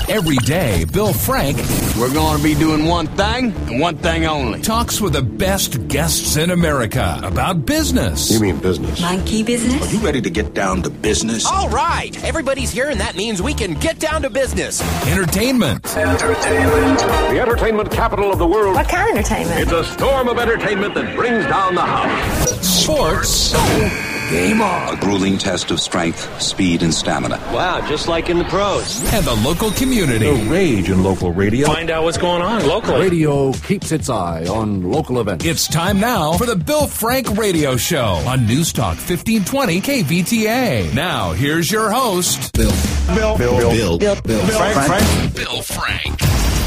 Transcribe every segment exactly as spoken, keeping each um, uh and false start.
Every day, Bill Frank We're going to be doing one thing and one thing only. talks with the best guests in America about business. You mean business? Monkey business? You ready to get down to business? All right. Everybody's here, and that means we can get down to business. Entertainment. Entertainment. The entertainment capital of the world. What kind of entertainment? It's a storm of entertainment that brings down the house. Sports. Game on. A grueling test of strength, speed, and stamina. Wow, just like in the pros. And the local community. The rage in local radio. Find out what's going on locally. Radio keeps its eye on local events. It's time now for the Bill Frank Radio Show on News Talk fifteen twenty K V T A. Now, here's your host, Bill. Bill. Bill. Bill. Bill. Bill. Bill. Frank. Frank. Bill Frank.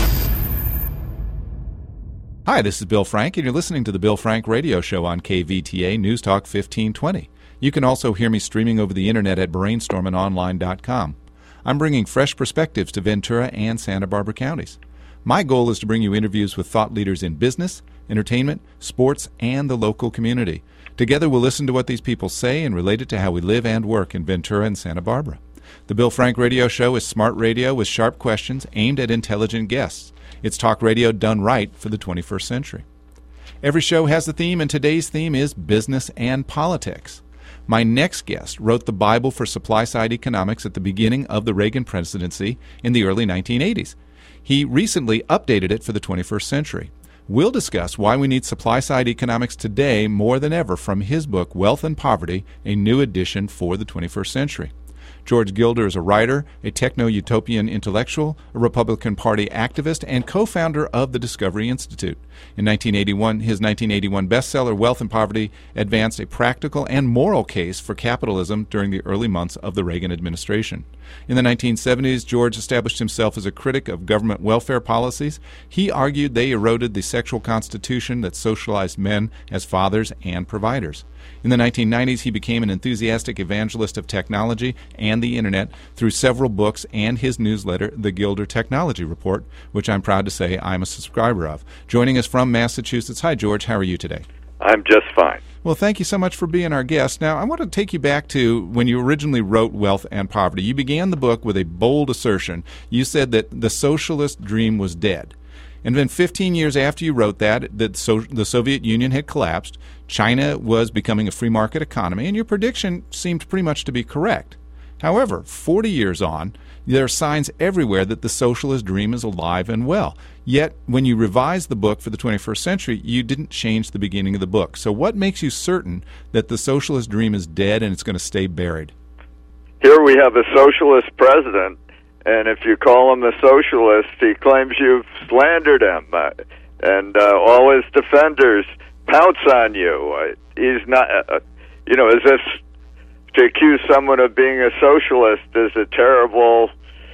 Hi, this is Bill Frank, and you're listening to the Bill Frank Radio Show on K V T A News Talk fifteen twenty. You can also hear me streaming over the internet at brainstorming online dot com. I'm bringing fresh perspectives to Ventura and Santa Barbara counties. My goal is to bring you interviews with thought leaders in business, entertainment, sports, and the local community. Together, we'll listen to what these people say and relate it to how we live and work in Ventura and Santa Barbara. The Bill Frank Radio Show is smart radio with sharp questions aimed at intelligent guests. It's talk radio done right for the twenty-first century. Every show has a theme, and today's theme is business and politics. My next guest wrote the Bible for supply-side economics at the beginning of the Reagan presidency in the early nineteen eighties. He recently updated it for the twenty-first century. We'll discuss why we need supply-side economics today more than ever from his book, Wealth and Poverty, a new edition for the twenty-first century. George Gilder is a writer, a techno-utopian intellectual, a Republican Party activist, and co-founder of the Discovery Institute. In nineteen eighty-one, his nineteen eighty-one bestseller, Wealth and Poverty, advanced a practical and moral case for capitalism during the early months of the Reagan administration. In the nineteen seventies, George established himself as a critic of government welfare policies. He argued they eroded the sexual constitution that socialized men as fathers and providers. In the nineteen nineties, he became an enthusiastic evangelist of technology and the Internet through several books and his newsletter, The Gilder Technology Report, which I'm proud to say I'm a subscriber of. Joining us from Massachusetts. Hi, George. How are you today? I'm just fine. Well, thank you so much for being our guest. Now, I want to take you back to when you originally wrote Wealth and Poverty. You began the book with a bold assertion. You said that the socialist dream was dead. And then fifteen years after you wrote that, that so, the Soviet Union had collapsed, China was becoming a free market economy, and your prediction seemed pretty much to be correct. However, forty years on, there are signs everywhere that the socialist dream is alive and well. Yet, when you revised the book for the twenty-first century, you didn't change the beginning of the book. So what makes you certain that the socialist dream is dead and it's going to stay buried? Here we have a socialist president, and if you call him a socialist, he claims you've slandered him, uh, and uh, all his defenders pounce on you. Uh, he's not, uh, you know, as if to accuse someone of being a socialist is a terrible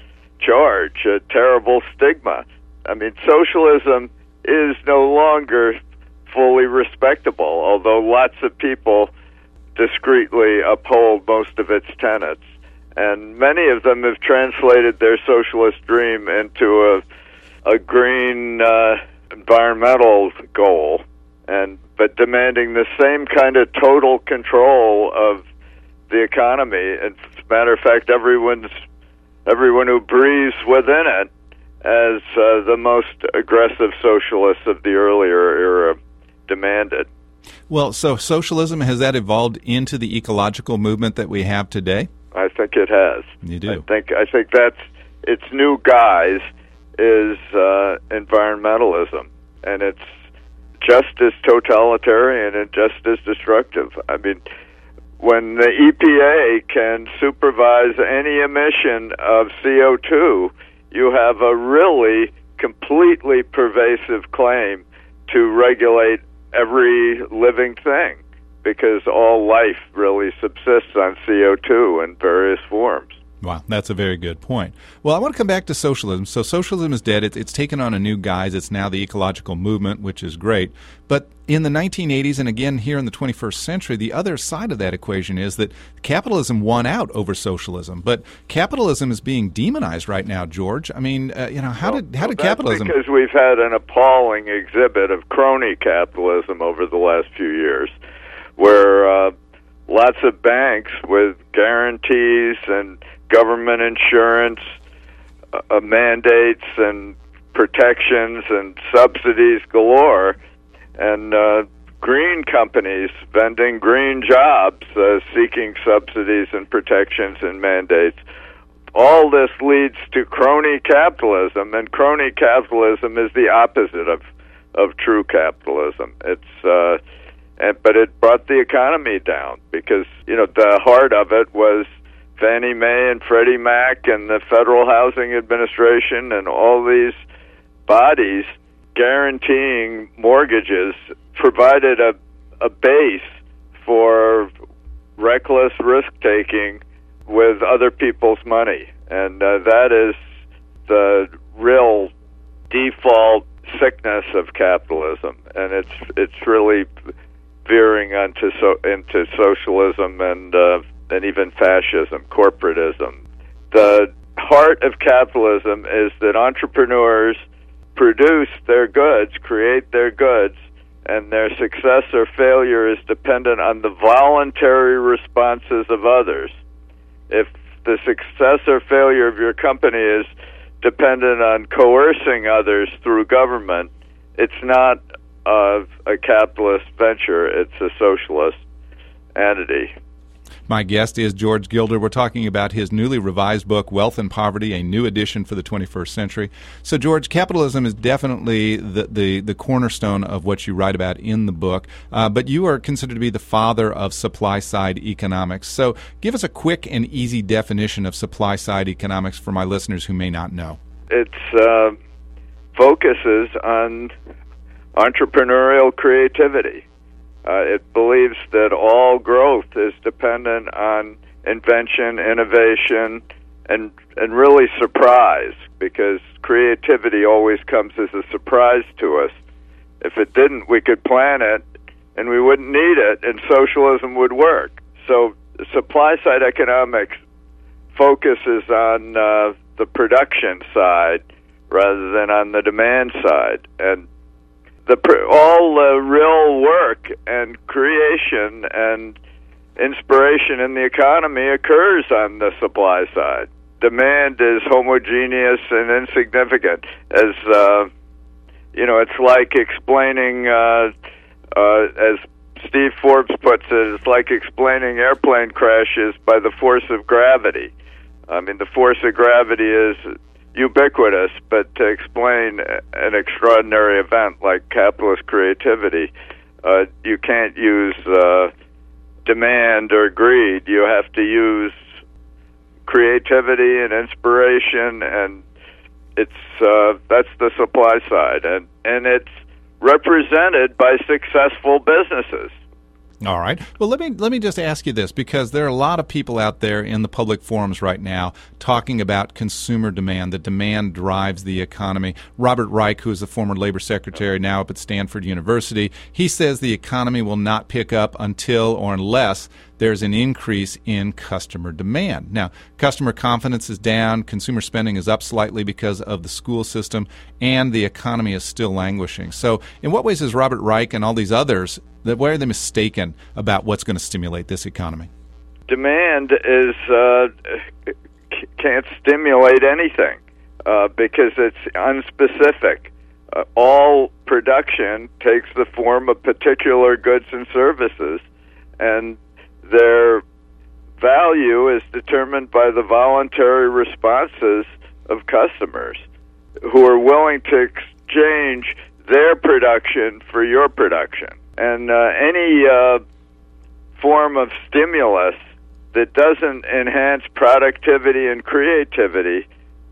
charge, a terrible stigma. I mean, socialism is no longer fully respectable, although lots of people discreetly uphold most of its tenets. And many of them have translated their socialist dream into a, a green uh, environmental goal, and but demanding the same kind of total control of the economy. As a matter of fact, everyone's everyone who breathes within it, as uh, the most aggressive socialists of the earlier era demanded. Well, so socialism, has that evolved into the ecological movement that we have today? I think it has. You do. I think I think that's its new guise is uh, environmentalism, and it's just as totalitarian and just as destructive. I mean, when the E P A can supervise any emission of C O two, you have a really completely pervasive claim to regulate every living thing, because all life really subsists on C O two in various forms. Wow, that's a very good point. Well, I want to come back to socialism. So socialism is dead. It's, it's taken on a new guise. It's now the ecological movement, which is great. But in the nineteen eighties, and again here in the twenty-first century, the other side of that equation is that capitalism won out over socialism. But capitalism is being demonized right now, George. I mean, uh, you know, how well, did how well, did that's capitalism? Because we've had an appalling exhibit of crony capitalism over the last few years, where uh, lots of banks with guarantees and government insurance uh, mandates and protections and subsidies galore, and uh, green companies vending green jobs, uh, seeking subsidies and protections and mandates. All this leads to crony capitalism, and crony capitalism is the opposite of, of true capitalism. It's uh, and, but it brought the economy down because, you know, the heart of it was Fannie Mae and Freddie Mac and the Federal Housing Administration and all these bodies guaranteeing mortgages provided a, a base for reckless risk-taking with other people's money. And uh, that is the real default sickness of capitalism. And it's it's really veering onto so, into socialism and uh, and even fascism, corporatism. The heart of capitalism is that entrepreneurs produce their goods, create their goods, and their success or failure is dependent on the voluntary responses of others. If the success or failure of your company is dependent on coercing others through government, it's not uh, a capitalist venture, it's a socialist entity. My guest is George Gilder. We're talking about his newly revised book, Wealth and Poverty, a New Edition for the twenty-first century. So, George, capitalism is definitely the, the, the cornerstone of what you write about in the book, uh, but you are considered to be the father of supply-side economics. So give us a quick and easy definition of supply-side economics for my listeners who may not know. It uh, focuses on entrepreneurial creativity. Uh, it believes that all growth is dependent on invention, innovation, and and really surprise, because creativity always comes as a surprise to us. If it didn't, we could plan it, and we wouldn't need it, and socialism would work. So supply-side economics focuses on uh, the production side rather than on the demand side, and The, all the real work and creation and inspiration in the economy occurs on the supply side. Demand is homogeneous and insignificant. As uh, you know, it's like explaining, uh, uh, as Steve Forbes puts it, it's like explaining airplane crashes by the force of gravity. I mean, the force of gravity is ubiquitous, but to explain an extraordinary event like capitalist creativity, uh, you can't use uh, demand or greed. You have to use creativity and inspiration, and it's uh, that's the supply side, and and it's represented by successful businesses. All right. Well, let me let me just ask you this, because there are a lot of people out there in the public forums right now talking about consumer demand, that demand drives the economy. Robert Reich, who is the former labor secretary now up at Stanford University, he says the economy will not pick up until or unless there's an increase in customer demand. Now, customer confidence is down, consumer spending is up slightly because of the school system, and the economy is still languishing. So in what ways is Robert Reich and all these others, that why are they mistaken about what's going to stimulate this economy? Demand is uh, can't stimulate anything uh, because it's unspecific. Uh, all production takes the form of particular goods and services, and their value is determined by the voluntary responses of customers who are willing to exchange their production for your production. And uh, any uh, form of stimulus that doesn't enhance productivity and creativity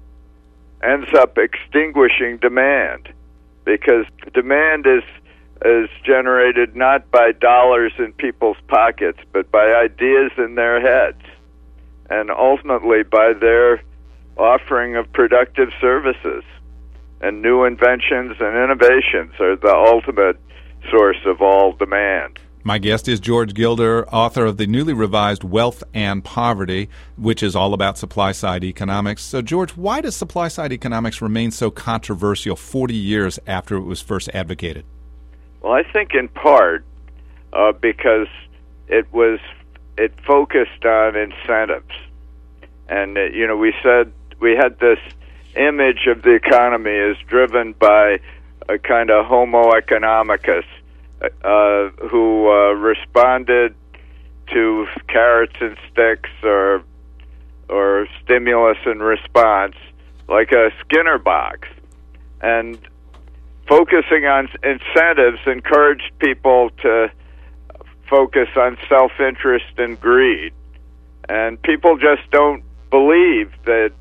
ends up extinguishing demand, because demand is is generated not by dollars in people's pockets, but by ideas in their heads, and ultimately by their offering of productive services. And new inventions and innovations are the ultimate source of all demand. My guest is George Gilder, author of the newly revised Wealth and Poverty, which is all about supply-side economics. So, George, why does supply-side economics remain so controversial forty years after it was first advocated? Well, I think in part uh, because it was it focused on incentives, and uh, you know we said we had this image of the economy is driven by a kind of homo economicus uh, who uh, responded to carrots and sticks or or stimulus and response like a Skinner box. And focusing on incentives encouraged people to focus on self-interest and greed. And people just don't believe that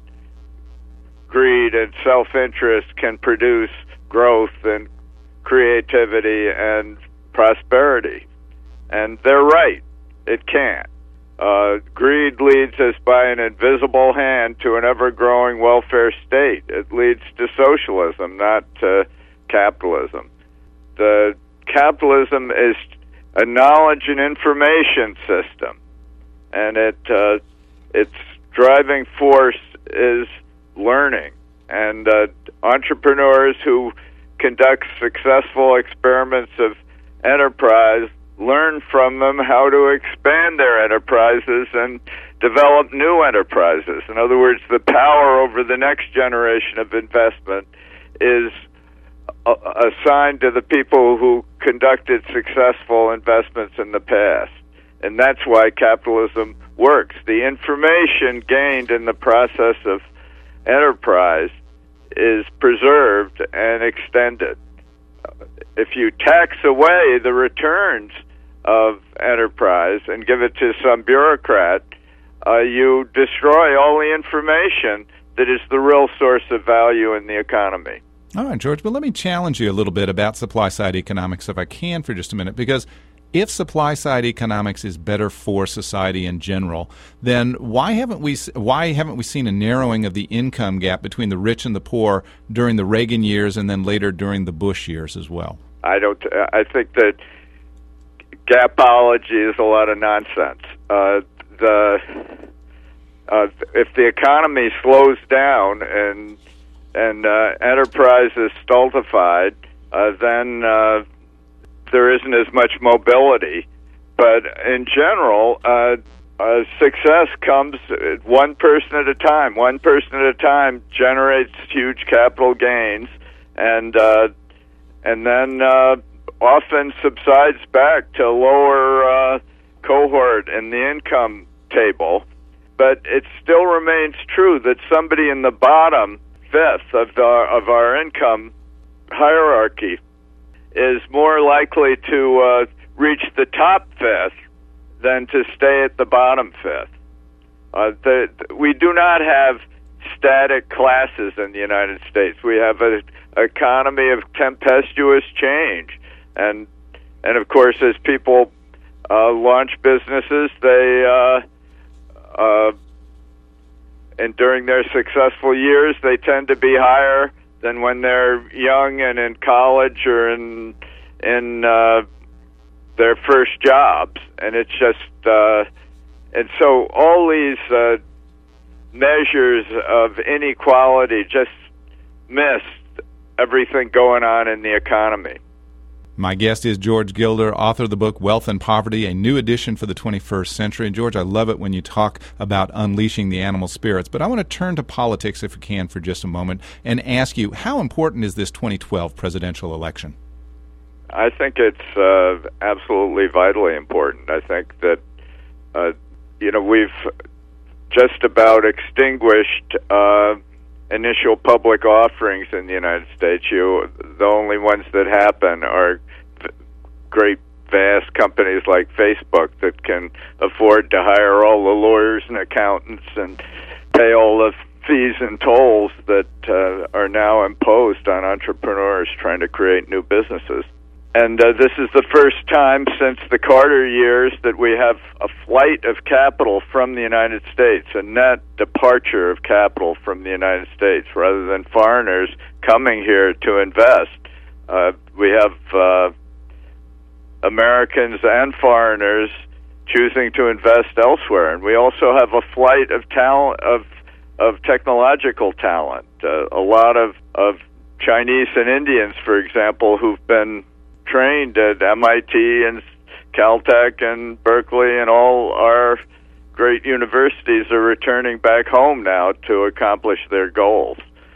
greed and self-interest can produce growth and creativity and prosperity. And they're right. It can't. Uh, greed leads us by an invisible hand to an ever-growing welfare state. It leads to socialism, not to capitalism. The capitalism is a knowledge and information system, and it uh, its driving force is learning. And uh, entrepreneurs who conduct successful experiments of enterprise learn from them how to expand their enterprises and develop new enterprises. In other words, the power over the next generation of investment is uh, assigned to the people who conducted successful investments in the past. And that's why capitalism works. The information gained in the process of enterprise is preserved and extended. If you tax away the returns of enterprise and give it to some bureaucrat, uh, you destroy all the information that is the real source of value in the economy. All right, George, but let me challenge you a little bit about supply-side economics, if I can, for just a minute, because if supply-side economics is better for society in general, then why haven't we why haven't we seen a narrowing of the income gap between the rich and the poor during the Reagan years and then later during the Bush years as well? I don't. I think that gapology is a lot of nonsense. Uh, the uh, if the economy slows down and and uh, enterprise is stultified, uh, then uh, there isn't as much mobility. But in general, uh, uh, success comes one person at a time. One person at a time generates huge capital gains, and uh, and then uh, often subsides back to lower uh, cohort in the income table. But it still remains true that somebody in the bottom fifth of our, of our income hierarchy is more likely to uh, reach the top fifth than to stay at the bottom fifth. Uh, the, we do not have static classes in the United States. We have an economy of tempestuous change. And, and of course, as people uh, launch businesses, they... Uh, uh, and during their successful years, they tend to be higher than when they're young and in college or in in uh, their first jobs. And it's just, uh, and so all these uh, measures of inequality just miss everything going on in the economy. My guest is George Gilder, author of the book Wealth and Poverty, a new edition for the twenty-first century. And George, I love it when you talk about unleashing the animal spirits. But I want to turn to politics, if we can, for just a moment, and ask you, how important is this twenty twelve presidential election? I think it's uh, absolutely vitally important. I think that, uh, you know, we've just about extinguished uh, initial public offerings in the United States. You, the only ones that happen are great, vast companies like Facebook that can afford to hire all the lawyers and accountants and pay all the fees and tolls that uh, are now imposed on entrepreneurs trying to create new businesses. And uh, this is the first time since the Carter years that we have a flight of capital from the United States, a net departure of capital from the United States, rather than foreigners coming here to invest. Uh, we have uh, Americans and foreigners choosing to invest elsewhere, and we also have a flight of talent, of of technological talent. Uh, a lot of of Chinese and Indians, for example, who've been trained at M I T and Caltech and Berkeley and all our great universities are returning back home now to accomplish their goals.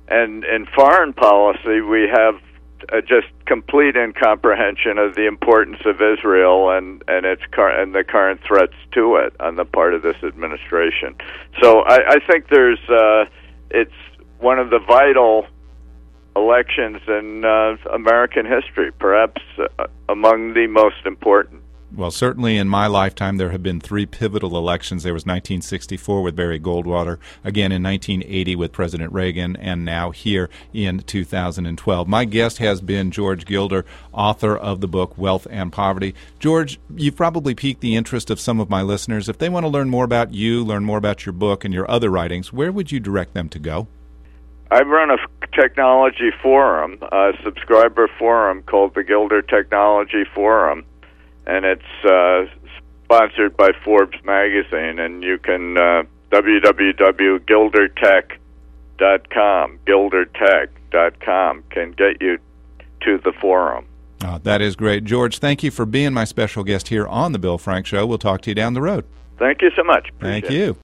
And in foreign policy, we have uh, just complete incomprehension of the importance of Israel and and its car- and the current threats to it on the part of this administration. So I, I think there's uh, it's one of the vital elections in uh, American history, perhaps uh, among the most important. Well, certainly in my lifetime, there have been three pivotal elections. There was nineteen sixty-four with Barry Goldwater, again in nineteen eighty with President Reagan, and now here in two thousand twelve. My guest has been George Gilder, author of the book Wealth and Poverty. George, you've probably piqued the interest of some of my listeners. If they want to learn more about you, learn more about your book and your other writings, where would you direct them to go? I run a technology forum, a subscriber forum called the Gilder Technology Forum, and it's uh, sponsored by Forbes magazine, and you can uh, w w w dot gilder tech dot com, gilder tech dot com can get you to the forum. Oh, that is great. George, thank you for being my special guest here on the Bill Frank Show. We'll talk to you down the road. Thank you so much. Appreciate Thank you. it.